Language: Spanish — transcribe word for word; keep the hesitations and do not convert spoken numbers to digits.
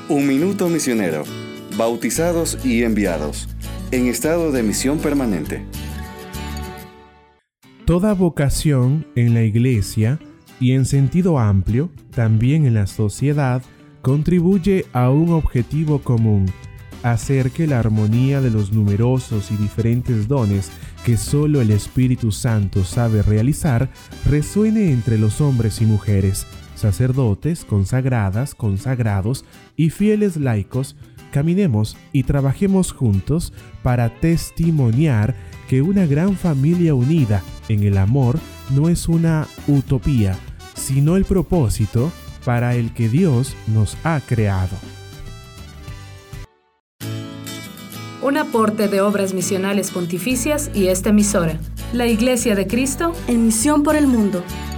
Un minuto misionero. Bautizados y enviados. En estado de misión permanente. Toda vocación en la Iglesia y en sentido amplio, también en la sociedad, contribuye a un objetivo común: hacer que la armonía de los numerosos y diferentes dones que solo el Espíritu Santo sabe realizar resuene entre los hombres y mujeres, sacerdotes, consagradas, consagrados y fieles laicos. Caminemos y trabajemos juntos para testimoniar que una gran familia unida en el amor no es una utopía, sino el propósito para el que Dios nos ha creado. Un aporte de Obras Misionales Pontificias y esta emisora, la Iglesia de Cristo, en misión por el mundo.